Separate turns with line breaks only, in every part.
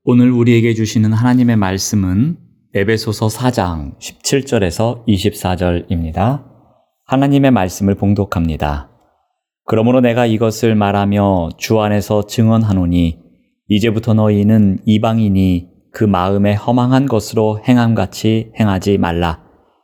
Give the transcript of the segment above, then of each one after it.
오늘 우리에게 주시는 하나님의 말씀은 에베소서 4장 17절에서 24절입니다. 하나님의 말씀을 봉독합니다. 그러므로 내가 이것을 말하며 주 안에서 증언하노니 이제부터 너희는 이방인이 그 마음에 허망한 것으로 행함같이 행하지 말라.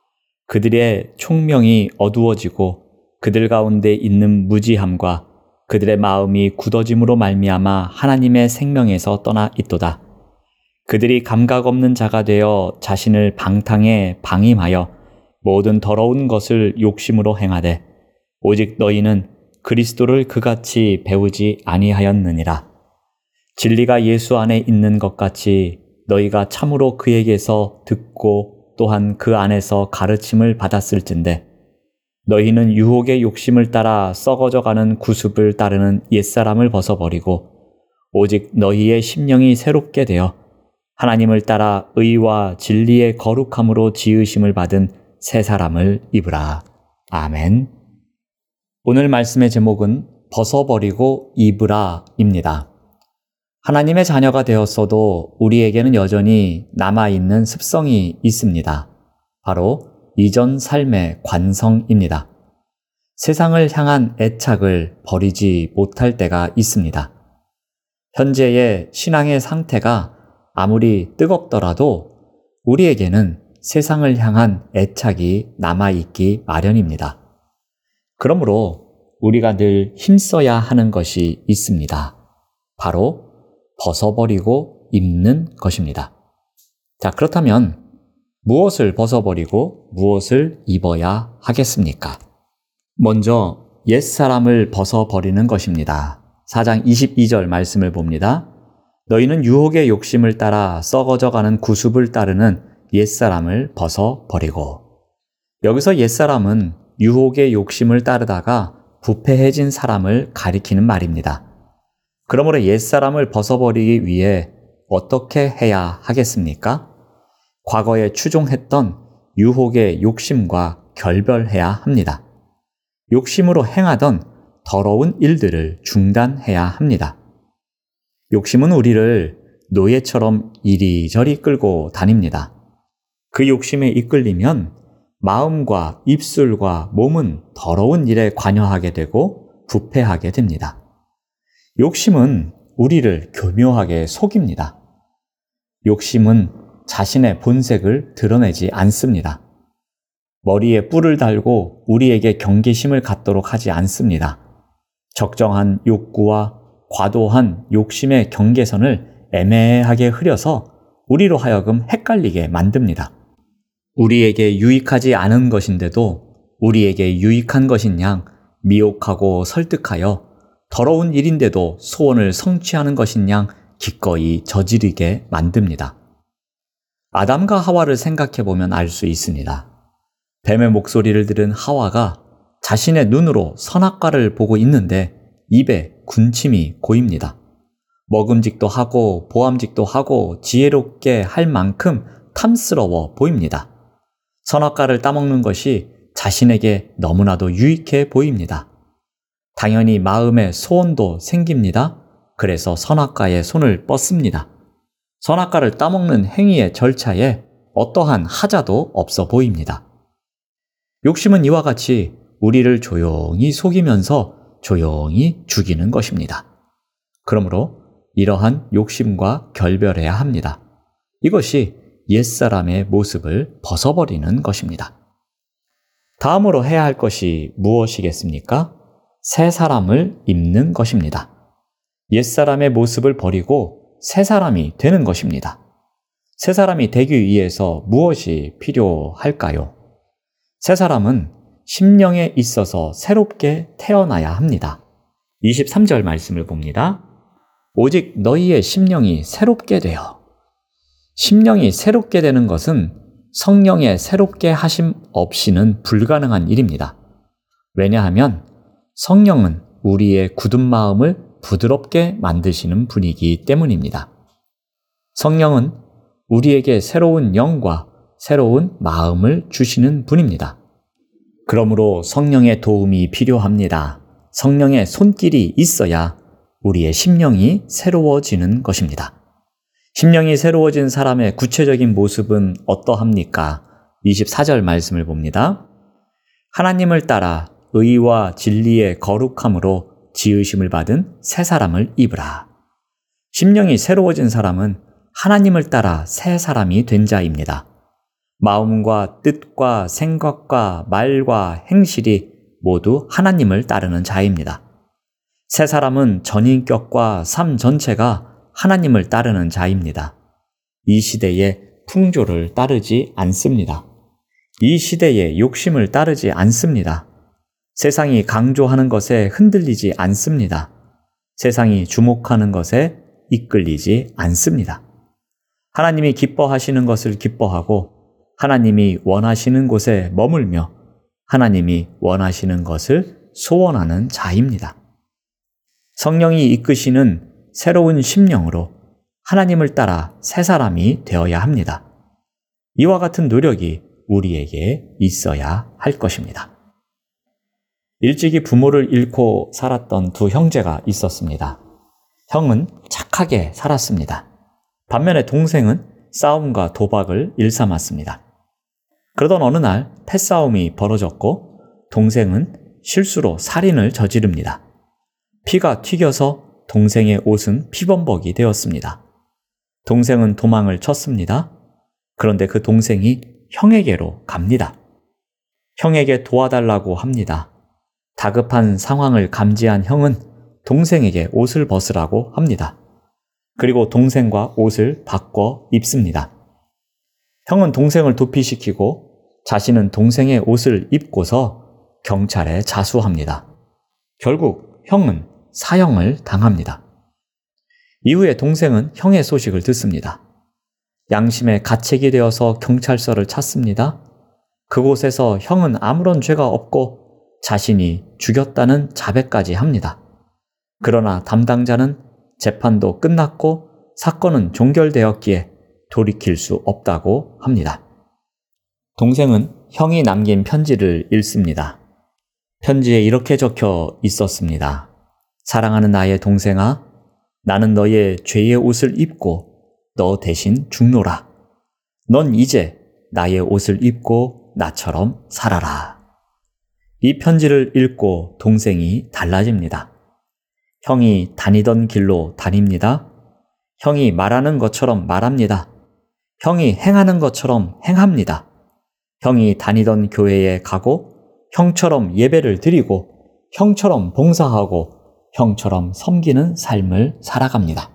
그들의 총명이 어두워지고 그들 가운데 있는 무지함과 그들의 마음이 굳어짐으로 말미암아 하나님의 생명에서 떠나 있도다. 그들이 감각 없는 자가 되어 자신을 방탕에 방임하여 모든 더러운 것을 욕심으로 행하되 오직 너희는 그리스도를 그같이 배우지 아니하였느니라. 진리가 예수 안에 있는 것 같이 너희가 참으로 그에게서 듣고 또한 그 안에서 가르침을 받았을진데 너희는 유혹의 욕심을 따라 썩어져가는 구습을 따르는 옛사람을 벗어버리고 오직 너희의 심령이 새롭게 되어 하나님을 따라 의와 진리의 거룩함으로 지으심을 받은 새 사람을 입으라. 아멘. 오늘 말씀의 제목은 벗어버리고 입으라입니다. 하나님의 자녀가 되었어도 우리에게는 여전히 남아있는 습성이 있습니다. 바로 이전 삶의 관성입니다. 세상을 향한 애착을 버리지 못할 때가 있습니다. 현재의 신앙의 상태가 아무리 뜨겁더라도 우리에게는 세상을 향한 애착이 남아있기 마련입니다. 그러므로 우리가 늘 힘써야 하는 것이 있습니다. 바로 벗어버리고 입는 것입니다. 자, 그렇다면 무엇을 벗어버리고 무엇을 입어야 하겠습니까? 먼저 옛사람을 벗어버리는 것입니다. 4장 22절 말씀을 봅니다. 너희는 유혹의 욕심을 따라 썩어져가는 구습을 따르는 옛사람을 벗어버리고. 여기서 옛사람은 유혹의 욕심을 따르다가 부패해진 사람을 가리키는 말입니다. 그러므로 옛사람을 벗어버리기 위해 어떻게 해야 하겠습니까? 과거에 추종했던 유혹의 욕심과 결별해야 합니다. 욕심으로 행하던 더러운 일들을 중단해야 합니다. 욕심은 우리를 노예처럼 이리저리 끌고 다닙니다. 그 욕심에 이끌리면 마음과 입술과 몸은 더러운 일에 관여하게 되고 부패하게 됩니다. 욕심은 우리를 교묘하게 속입니다. 욕심은 자신의 본색을 드러내지 않습니다. 머리에 뿔을 달고 우리에게 경계심을 갖도록 하지 않습니다. 적정한 욕구와 과도한 욕심의 경계선을 애매하게 흐려서 우리로 하여금 헷갈리게 만듭니다. 우리에게 유익하지 않은 것인데도 우리에게 유익한 것인 양 미혹하고 설득하여 더러운 일인데도 소원을 성취하는 것인 양 기꺼이 저지르게 만듭니다. 아담과 하와를 생각해보면 알 수 있습니다. 뱀의 목소리를 들은 하와가 자신의 눈으로 선악과를 보고 있는데 입에 군침이 고입니다. 먹음직도 하고 보암직도 하고 지혜롭게 할 만큼 탐스러워 보입니다. 선악과를 따먹는 것이 자신에게 너무나도 유익해 보입니다. 당연히 마음의 소원도 생깁니다. 그래서 선악과에 손을 뻗습니다. 선악과를 따먹는 행위의 절차에 어떠한 하자도 없어 보입니다. 욕심은 이와 같이 우리를 조용히 속이면서 조용히 죽이는 것입니다. 그러므로 이러한 욕심과 결별해야 합니다. 이것이 옛사람의 모습을 벗어버리는 것입니다. 다음으로 해야 할 것이 무엇이겠습니까? 새 사람을 입는 것입니다. 옛사람의 모습을 버리고 새 사람이 되는 것입니다. 새 사람이 되기 위해서 무엇이 필요할까요? 새 사람은 심령에 있어서 새롭게 태어나야 합니다. 23절 말씀을 봅니다. 오직 너희의 심령이 새롭게 되어. 심령이 새롭게 되는 것은 성령의 새롭게 하심 없이는 불가능한 일입니다. 왜냐하면 성령은 우리의 굳은 마음을 부드럽게 만드시는 분이기 때문입니다. 성령은 우리에게 새로운 영과 새로운 마음을 주시는 분입니다. 그러므로 성령의 도움이 필요합니다. 성령의 손길이 있어야 우리의 심령이 새로워지는 것입니다. 심령이 새로워진 사람의 구체적인 모습은 어떠합니까? 24절 말씀을 봅니다. 하나님을 따라 의와 진리의 거룩함으로 지으심을 받은 새 사람을 입으라. 심령이 새로워진 사람은 하나님을 따라 새 사람이 된 자입니다. 마음과 뜻과 생각과 말과 행실이 모두 하나님을 따르는 자입니다. 새 사람은 전인격과 삶 전체가 하나님을 따르는 자입니다. 이 시대의 풍조를 따르지 않습니다. 이 시대의 욕심을 따르지 않습니다. 세상이 강조하는 것에 흔들리지 않습니다. 세상이 주목하는 것에 이끌리지 않습니다. 하나님이 기뻐하시는 것을 기뻐하고 하나님이 원하시는 곳에 머물며 하나님이 원하시는 것을 소원하는 자입니다. 성령이 이끄시는 새로운 심령으로 하나님을 따라 새 사람이 되어야 합니다. 이와 같은 노력이 우리에게 있어야 할 것입니다. 일찍이 부모를 잃고 살았던 두 형제가 있었습니다. 형은 착하게 살았습니다. 반면에 동생은 싸움과 도박을 일삼았습니다. 그러던 어느 날 패싸움이 벌어졌고 동생은 실수로 살인을 저지릅니다. 피가 튀겨서 동생의 옷은 피범벅이 되었습니다. 동생은 도망을 쳤습니다. 그런데 그 동생이 형에게로 갑니다. 형에게 도와달라고 합니다. 다급한 상황을 감지한 형은 동생에게 옷을 벗으라고 합니다. 그리고 동생과 옷을 바꿔 입습니다. 형은 동생을 도피시키고 자신은 동생의 옷을 입고서 경찰에 자수합니다. 결국 형은 사형을 당합니다. 이후에 동생은 형의 소식을 듣습니다. 양심의 가책이 되어서 경찰서를 찾습니다. 그곳에서 형은 아무런 죄가 없고 자신이 죽였다는 자백까지 합니다. 그러나 담당자는 재판도 끝났고 사건은 종결되었기에 돌이킬 수 없다고 합니다. 동생은 형이 남긴 편지를 읽습니다. 편지에 이렇게 적혀 있었습니다. 사랑하는 나의 동생아, 나는 너의 죄의 옷을 입고 너 대신 죽노라. 넌 이제 나의 옷을 입고 나처럼 살아라. 이 편지를 읽고 동생이 달라집니다. 형이 다니던 길로 다닙니다. 형이 말하는 것처럼 말합니다. 형이 행하는 것처럼 행합니다. 형이 다니던 교회에 가고 형처럼 예배를 드리고 형처럼 봉사하고 형처럼 섬기는 삶을 살아갑니다.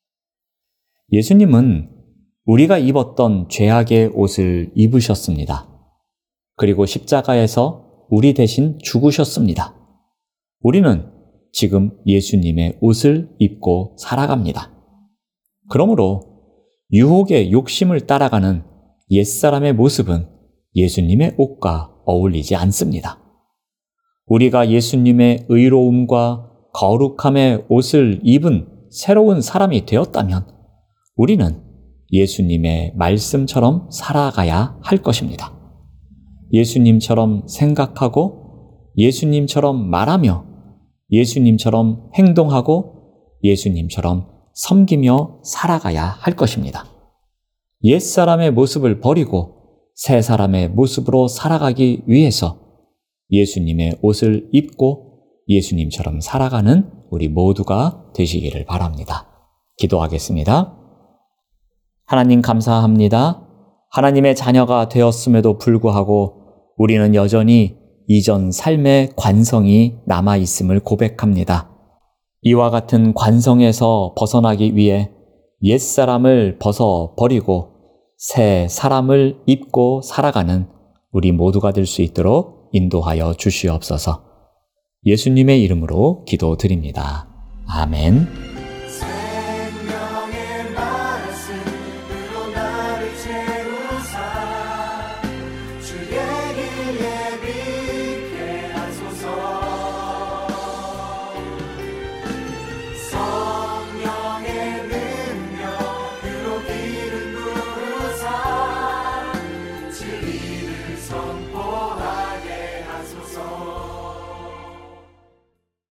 예수님은 우리가 입었던 죄악의 옷을 입으셨습니다. 그리고 십자가에서 우리 대신 죽으셨습니다. 우리는 지금 예수님의 옷을 입고 살아갑니다. 그러므로 유혹의 욕심을 따라가는 옛사람의 모습은 예수님의 옷과 어울리지 않습니다. 우리가 예수님의 의로움과 거룩함의 옷을 입은 새로운 사람이 되었다면 우리는 예수님의 말씀처럼 살아가야 할 것입니다. 예수님처럼 생각하고 예수님처럼 말하며 예수님처럼 행동하고 예수님처럼 섬기며 살아가야 할 것입니다. 옛사람의 모습을 버리고 새 사람의 모습으로 살아가기 위해서 예수님의 옷을 입고 예수님처럼 살아가는 우리 모두가 되시기를 바랍니다. 기도하겠습니다. 하나님 감사합니다. 하나님의 자녀가 되었음에도 불구하고 우리는 여전히 이전 삶의 관성이 남아있음을 고백합니다. 이와 같은 관성에서 벗어나기 위해 옛사람을 벗어버리고 새 사람을 입고 살아가는 우리 모두가 될 수 있도록 인도하여 주시옵소서. 예수님의 이름으로 기도드립니다. 아멘.